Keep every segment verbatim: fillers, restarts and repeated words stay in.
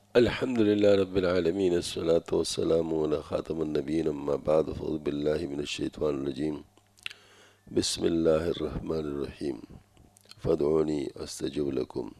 الحمد لله رب العالمين، الصلاة والسلام على خاتم النبيين، أما بعد، فأعوذ بالله من الشيطان الرجيم. بسم الله الرحمن الرحيم. فادعوني أستجب لكم.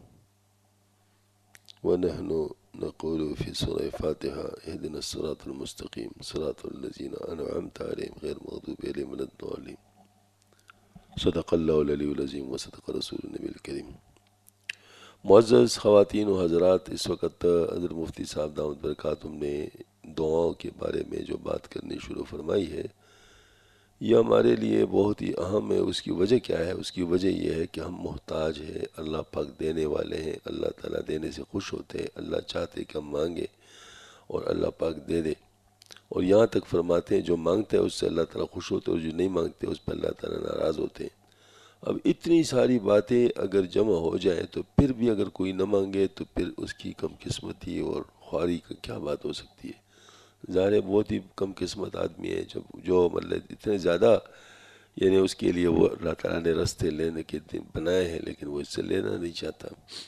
ونحن نقول في سورة الفاتحة: اهدنا الصراط المستقيم صراط الذين أنعمت عليهم غير المغضوب عليهم ولا الضالين. صدق الله العلي العظيم وصدق رسول النبي الكريم. معزز خواتین و حضرات، اس وقت حضرت مفتی صاحب دامت برکاتہم نے دعاؤں کے بارے میں جو بات کرنی شروع فرمائی ہے، یہ ہمارے لیے بہت ہی اہم ہے۔ اس کی وجہ کیا ہے؟ اس کی وجہ یہ ہے کہ ہم محتاج ہیں، اللہ پاک دینے والے ہیں، اللہ تعالیٰ دینے سے خوش ہوتے ہیں، اللہ چاہتے کہ ہم مانگیں اور اللہ پاک دے دے، اور یہاں تک فرماتے ہیں جو مانگتے ہیں اس سے اللہ تعالیٰ خوش ہوتے ہیں، اور جو نہیں مانگتے اس پر اللہ تعالیٰ ناراض ہوتے ہیں۔ اب اتنی ساری باتیں اگر جمع ہو جائیں تو پھر بھی اگر کوئی نہ مانگے تو پھر اس کی کم قسمتی اور خواری کا کیا بات ہو سکتی ہے؟ ظاہر ہے بہت ہی کم قسمت آدمی ہے جو جو مطلب اتنے زیادہ، یعنی اس کے لیے وہ اللہ تعالیٰ نے رستے لینے کے دن بنائے ہیں لیکن وہ اس سے لینا نہیں چاہتا۔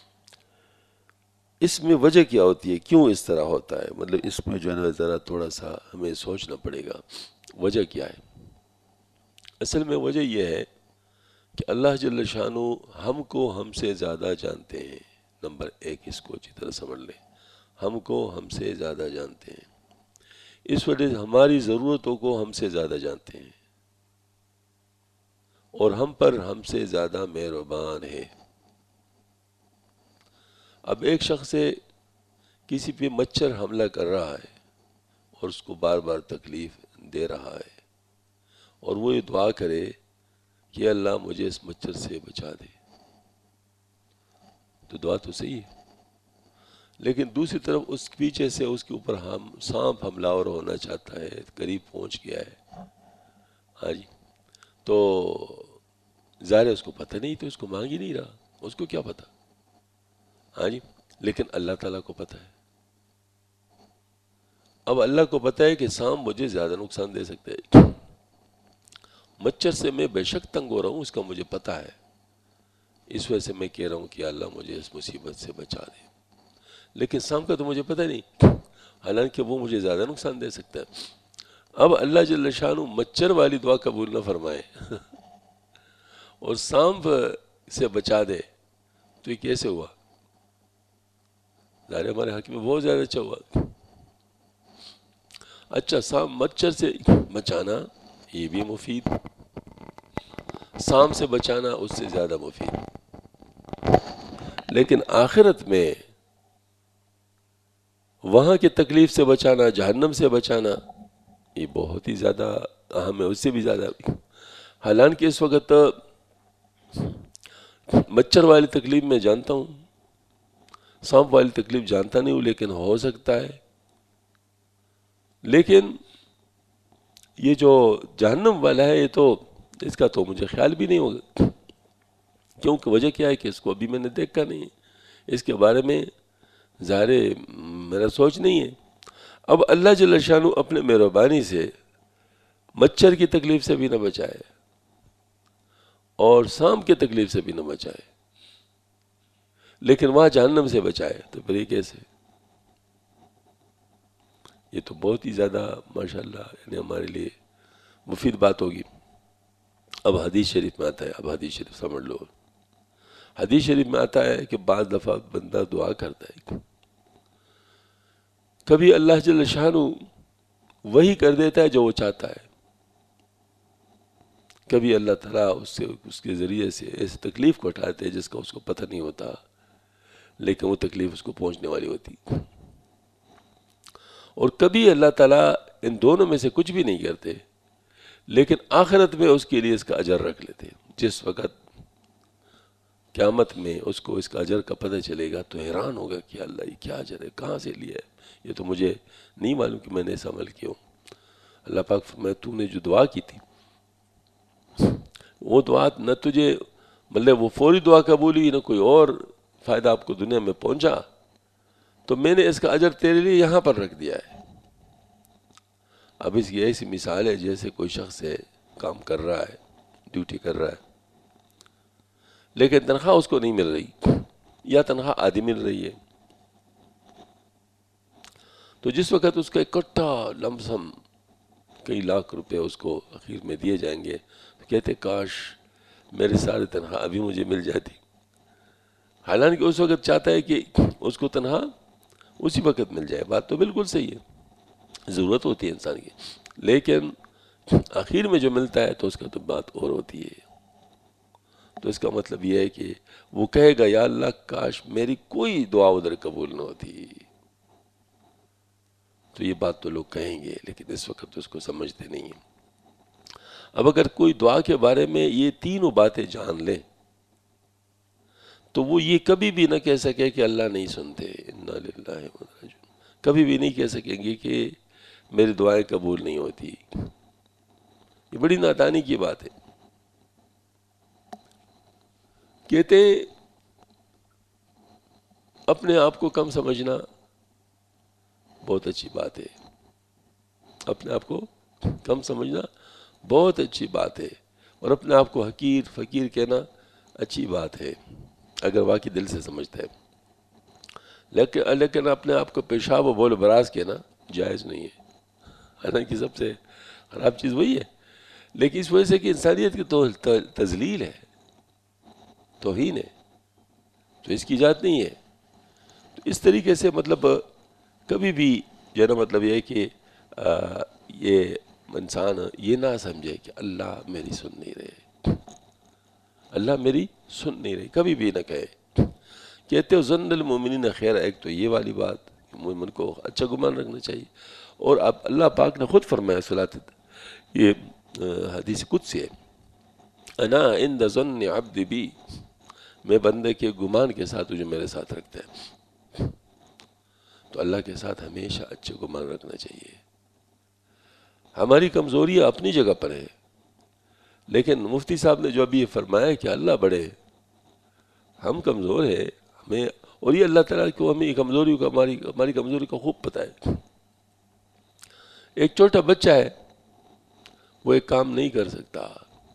اس میں وجہ کیا ہوتی ہے؟ کیوں اس طرح ہوتا ہے؟ مطلب اس میں جو ہے نا ذرا تھوڑا سا ہمیں سوچنا پڑے گا، وجہ کیا ہے؟ اصل میں وجہ یہ ہے کہ اللہ جل شانہ ہم کو ہم سے زیادہ جانتے ہیں۔ نمبر ایک، اس کو اچھی طرح سمجھ لیں، ہم کو ہم سے زیادہ جانتے ہیں، اس وجہ سے ہماری ضرورتوں کو ہم سے زیادہ جانتے ہیں، اور ہم پر ہم سے زیادہ مہربان ہے۔ اب ایک شخص سے کسی پہ مچھر حملہ کر رہا ہے اور اس کو بار بار تکلیف دے رہا ہے، اور وہ یہ دعا کرے کہ اللہ مجھے اس مچھر سے بچا دے، تو دعا تو صحیح ہے، لیکن دوسری طرف اس پیچھے سے اس کے اوپر ہم سانپ حملہ اور ہونا چاہتا ہے، قریب پہنچ گیا ہے، ہاں جی، تو ظاہر ہے اس کو پتہ نہیں، تو اس کو مانگ ہی نہیں رہا، اس کو کیا پتہ، ہاں جی، لیکن اللہ تعالیٰ کو پتہ ہے۔ اب اللہ کو پتہ ہے کہ سانپ مجھے زیادہ نقصان دے سکتا ہے، مچھر سے میں بے شک تنگ ہو رہا ہوں، اس کا مجھے پتہ ہے، اس وجہ سے میں کہہ رہا ہوں کہ اللہ مجھے اس مصیبت سے بچا دے، لیکن سانپ کا تو مجھے پتہ نہیں، حالانکہ وہ مجھے زیادہ نقصان دے سکتا ہے۔ اب اللہ جل شانہ مچھر والی دعا قبول نہ فرمائے اور سانپ سے بچا دے، تو یہ کیسے ہوا؟ ظاہر ہمارے حق میں بہت زیادہ اچھا ہوا۔ اچھا، سانپ مچھر سے بچانا یہ بھی مفید، سانپ سے بچانا اس سے زیادہ مفید، لیکن آخرت میں وہاں کی تکلیف سے بچانا، جہنم سے بچانا، یہ بہت ہی زیادہ اہم ہے، اس سے بھی زیادہ۔ حالانکہ اس وقت مچھر والی تکلیف میں جانتا ہوں، سانپ والی تکلیف جانتا نہیں ہوں، لیکن ہو سکتا ہے، لیکن یہ جو جہنم والا ہے یہ تو اس کا تو مجھے خیال بھی نہیں ہوگا، کیونکہ وجہ کیا ہے کہ اس کو ابھی میں نے دیکھا نہیں ہے، اس کے بارے میں ظاہر میرا سوچ نہیں ہے۔ اب اللہ جل شانہ اپنے مہربانی سے مچھر کی تکلیف سے بھی نہ بچائے اور سانپ کی تکلیف سے بھی نہ بچائے، لیکن وہاں جہنم سے بچائے، تو پھر یہ کیسے؟ یہ تو بہت ہی زیادہ ماشاءاللہ یعنی ہمارے لیے مفید بات ہوگی۔ اب حدیث شریف میں آتا ہے، اب حدیث شریف سمجھ لو، حدیث شریف میں آتا ہے کہ بعض دفعہ بندہ دعا کرتا ہے، کبھی اللہ جل شانہ وہی کر دیتا ہے جو وہ چاہتا ہے، کبھی اللہ تعالیٰ اس سے اس کے ذریعے سے ایسی تکلیف کو اٹھاتے ہیں جس کا اس کو پتہ نہیں ہوتا، لیکن وہ تکلیف اس کو پہنچنے والی ہوتی، اور کبھی اللہ تعالیٰ ان دونوں میں سے کچھ بھی نہیں کرتے، لیکن آخرت میں اس کے لیے اس کا اجر رکھ لیتے ہیں۔ جس وقت قیامت میں اس کو اس کا اجر کا پتہ چلے گا تو حیران ہوگا کہ اللہ یہ کیا اجر ہے، کہاں سے لیا ہے، یہ تو مجھے نہیں معلوم کہ میں نے ایسا عمل کیا ہوں۔ اللہ پاک فرمائے تو نے جو دعا کی تھی وہ دعا نہ تجھے مطلب وہ فوری دعا قبول ہوئی، نہ کوئی اور فائدہ آپ کو دنیا میں پہنچا، تو میں نے اس کا اجر تیرے لیے یہاں پر رکھ دیا ہے۔ اب اس کی ایسی مثال ہے جیسے کوئی شخص ہے، کام کر رہا ہے، ڈیوٹی کر رہا ہے، لیکن تنخواہ اس کو نہیں مل رہی، یا تنخواہ آدھی مل رہی ہے، تو جس وقت اس کا اکٹھا لمسم کئی لاکھ روپے اس کو اخیر میں دیے جائیں گے تو کہتے کاش میرے سارے تنخواہ ابھی مجھے مل جاتی. حالانکہ اس وقت چاہتا ہے کہ اس کو تنخواہ اسی وقت مل جائے. بات تو بالکل صحیح ہے، ضرورت ہوتی ہے انسان کی، لیکن آخر میں جو ملتا ہے تو اس کا تو بات اور ہوتی ہے. تو اس کا مطلب یہ ہے کہ وہ کہے گا یا اللہ کاش میری کوئی دعا ادھر قبول نہ ہوتی. تو یہ بات تو لوگ کہیں گے، لیکن اس وقت اس کو سمجھتے نہیں ہیں. اب اگر کوئی دعا کے بارے میں یہ تینوں باتیں جان لے تو وہ یہ کبھی بھی نہ کہہ سکے کہ اللہ نہیں سنتے، انا للہ و انا الیہ راجعون. کبھی بھی نہیں کہہ سکیں گے کہ میری دعائیں قبول نہیں ہوتی. یہ بڑی نادانی کی بات ہے. کہتے اپنے آپ کو کم سمجھنا بہت اچھی بات ہے. اپنے آپ کو کم سمجھنا بہت اچھی بات ہے، اور اپنے آپ کو حقیر فقیر کہنا اچھی بات ہے اگر واقعی دل سے سمجھتا ہے. لیکن لیکن اپنے آپ کو پیشاب و بول براز کہنا جائز نہیں ہے. حالانکہ سب سے خراب چیز وہی ہے، لیکن اس وجہ سے کہ انسانیت کی تو تذلیل ہے، توہین ہے، تو اس کی اجازت نہیں ہے. تو اس طریقے سے مطلب کبھی بھی جو ہے نا مطلب یہ ہے کہ یہ انسان یہ نہ سمجھے کہ اللہ میری سن نہیں رہے، اللہ میری سن نہیں رہے، کبھی بھی نہ کہے. کہتے ہو ظن المؤمنین خیر، ایک تو یہ والی بات مومن کو اچھا گمان رکھنا چاہیے. اور اب اللہ پاک نے خود فرمایا صلاۃ، یہ حدیث قدسی ہے، انا عند ظن عبد بی، میں بندے کے گمان کے ساتھ جو میرے ساتھ رکھتا ہے. تو اللہ کے ساتھ ہمیشہ اچھے گمان رکھنا چاہیے. ہماری کمزوریاں اپنی جگہ پر ہے، لیکن مفتی صاحب نے جو ابھی یہ فرمایا کہ اللہ بڑے، ہم کمزور ہیں، ہمیں اور یہ اللہ تعالیٰ کو ہمیں کمزوری کو ہماری ہماری کمزوری کو خوب پتہ ہے. ایک چھوٹا بچہ ہے، وہ ایک کام نہیں کر سکتا،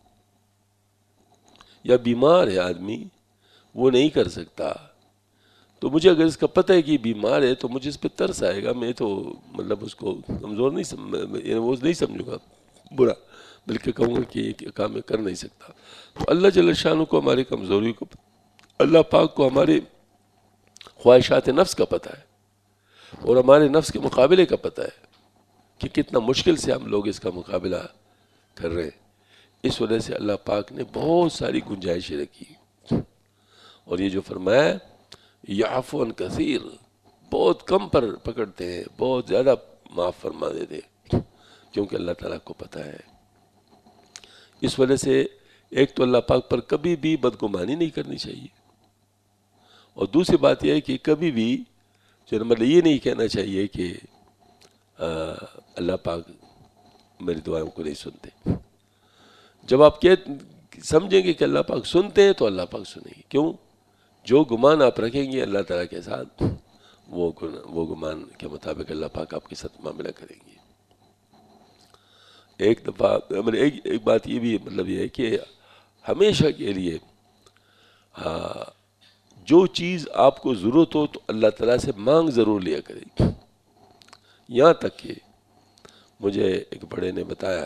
یا بیمار ہے آدمی وہ نہیں کر سکتا. تو مجھے اگر اس کا پتہ ہے کہ بیمار ہے تو مجھے اس پہ ترس آئے گا. میں تو مطلب اس کو کمزور نہیں سم... وہ نہیں سمجھوں گا برا، بلکہ کہوں گا کہ یہ کام میں کر نہیں سکتا. تو اللہ جل شانہ کو ہماری کمزوری کو، اللہ پاک کو ہمارے خواہشات نفس کا پتہ ہے، اور ہمارے نفس کے مقابلے کا پتہ ہے کہ کتنا مشکل سے ہم لوگ اس کا مقابلہ کر رہے ہیں. اس وجہ سے اللہ پاک نے بہت ساری گنجائشیں رکھی، اور یہ جو فرمایا یعفو عن کثیر، بہت کم پر پکڑتے ہیں، بہت زیادہ معاف فرما دیتے ہیں، کیونکہ اللہ تعالیٰ کو پتہ ہے. اس وجہ سے ایک تو اللہ پاک پر کبھی بھی بدگمانی نہیں کرنی چاہیے، اور دوسری بات یہ ہے کہ کبھی بھی جو مطلب یہ نہیں کہنا چاہیے کہ اللہ پاک میری دعاؤں کو نہیں سنتے. جب آپ کہہ سمجھیں گے کہ اللہ پاک سنتے ہیں تو اللہ پاک سنیں گے. کیوں؟ جو گمان آپ رکھیں گے اللہ تعالیٰ کے ساتھ، وہ وہ گمان کے مطابق اللہ پاک آپ کے ساتھ معاملہ کریں گے. ایک دفعہ مطلب ایک ایک بات یہ بھی مطلب یہ ہے کہ ہمیشہ کے لیے جو چیز آپ کو ضرورت ہو تو اللہ تعالیٰ سے مانگ ضرور لیا کرے. یہاں تک کہ مجھے ایک بڑے نے بتایا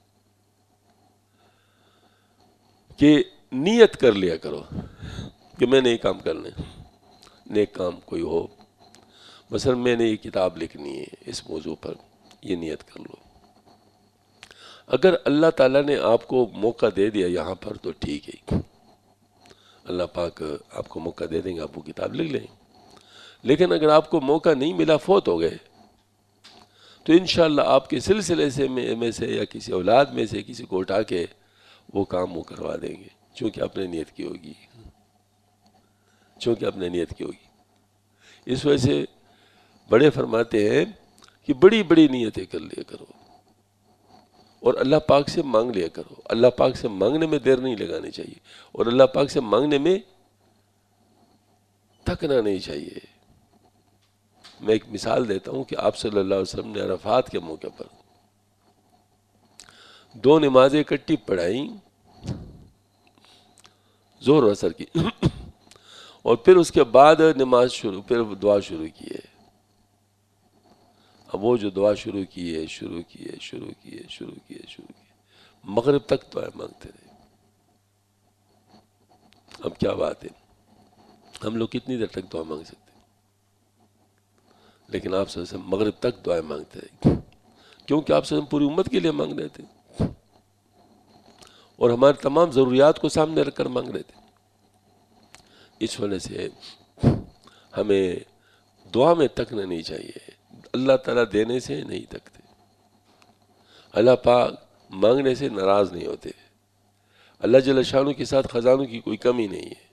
کہ نیت کر لیا کرو کہ میں نے یہ کام کرنا ہے، نیک کام کوئی ہو، مثلا میں نے یہ کتاب لکھنی ہے اس موضوع پر، یہ نیت کر لو. اگر اللہ تعالیٰ نے آپ کو موقع دے دیا یہاں پر تو ٹھیک ہے، اللہ پاک آپ کو موقع دے دیں گے، آپ وہ کتاب لکھ لیں. لیکن اگر آپ کو موقع نہیں ملا، فوت ہو گئے، تو انشاءاللہ آپ کے سلسلے سے میں سے یا کسی اولاد میں سے کسی کو اٹھا کے وہ کام وہ کروا دیں گے، چونکہ آپ نے نیت کی ہوگی چونکہ آپ نے نیت کی ہوگی. اس وجہ سے بڑے فرماتے ہیں کہ بڑی بڑی نیتیں کر لیا کرو اور اللہ پاک سے مانگ لیا کرو. اللہ پاک سے مانگنے میں دیر نہیں لگانی چاہیے، اور اللہ پاک سے مانگنے میں تھکنا نہیں چاہیے. میں ایک مثال دیتا ہوں کہ آپ صلی اللہ علیہ وسلم نے عرفات کے موقع پر دو نمازیں اکٹھی پڑھائیں، ظہر و عصر کی، اور پھر اس کے بعد نماز شروع، پھر دعا شروع کی ہے. اب وہ جو دعا شروع کی ہے شروع کی ہے شروع کی ہے شروع کی ہے شروع کی ہے مغرب تک دعائیں مانگتے رہے. اب کیا بات ہے، ہم لوگ کتنی دیر تک دعا مانگ سکتے، لیکن آپ صلی اللہ علیہ وسلم مغرب تک دعائیں مانگتے رہے، کیونکہ آپ صلی اللہ علیہ وسلم پوری امت کے لیے مانگ رہے تھے اور ہمارے تمام ضروریات کو سامنے رکھ کر مانگ رہے تھے. اس وجہ سے ہمیں دعا میں تکنا نہیں چاہیے. اللہ تعالیٰ دینے سے نہیں تکتے، اللہ پاک مانگنے سے ناراض نہیں ہوتے. اللہ جل شانہ کے ساتھ خزانوں کی کوئی کمی نہیں ہے.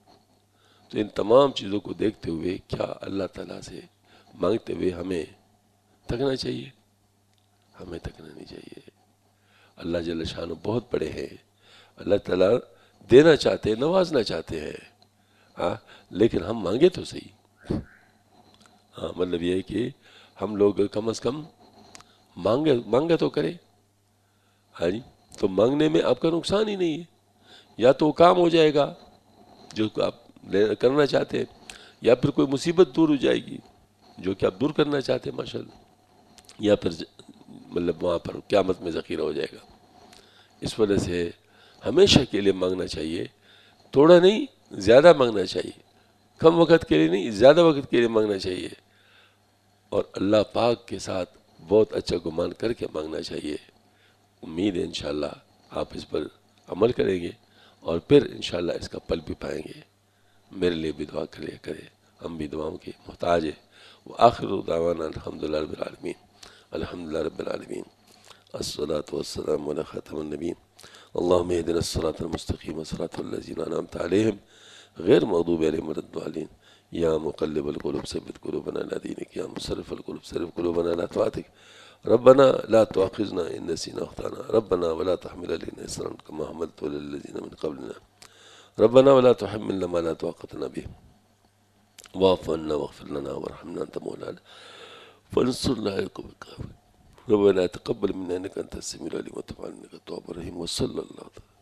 تو ان تمام چیزوں کو دیکھتے ہوئے کیا اللہ تعالیٰ سے مانگتے ہوئے ہمیں تکنا چاہیے؟ ہمیں تکنا نہیں چاہیے. اللہ جل شانہ بہت بڑے ہیں، اللہ تعالیٰ دینا چاہتے ہیں، نوازنا چاہتے ہیں، ہاں لیکن ہم مانگے تو صحیح. ہاں مطلب یہ ہے کہ ہم لوگ کم از کم مانگے مانگے تو کرے. ہاں جی، تو مانگنے میں آپ کا نقصان ہی نہیں ہے. یا تو کام ہو جائے گا جو آپ کرنا چاہتے ہیں، یا پھر کوئی مصیبت دور ہو جائے گی جو کہ آپ دور کرنا چاہتے ہیں ماشاء اللہ، یا پھر مطلب وہاں پر قیامت میں ذخیرہ ہو جائے گا. اس وجہ سے ہمیشہ کے لیے مانگنا چاہیے، تھوڑا نہیں زیادہ مانگنا چاہیے. کم وقت کے لیے نہیں، زیادہ وقت کے لیے مانگنا چاہیے، اور اللہ پاک کے ساتھ بہت اچھا گمان کر کے مانگنا چاہیے. امید ہے انشاءاللہ آپ اس پر عمل کریں گے اور پھر انشاءاللہ اس کا پل بھی پائیں گے. میرے لیے بھی دعا کرے کرے، ہم بھی دعاؤں کے محتاج ہیں. وآخر دعوانا الحمدللہ رب العالمین. الحمدللہ رب العالمین. الصلاة والسلام علی خاتم النبیین. اللہم اہدنا الصراط المستقیم صراط الذین انعمت علیہم غیر مغضوب علیہم ولا الضالین. یا مقلب القلوب ثبت قلوبنا علی دینک، یا مصرف القلوب صرف قلوبنا علی طاعتک. ربنا لا تؤاخذنا إن نسينا أخطأنا، ربنا ولا تحمل علينا إصرا كما حملته على الذين من قبلنا، ربنا ولا تحملنا ما لا طاقة لنا به واعف عنا واغفر لنا وارحمنا أنت مولانا فانصرنا على القوم الكافرين. ربنا تقبل منا إنك أنت السميع العليم وتب علينا إنك التواب الرحيم. وصلى الله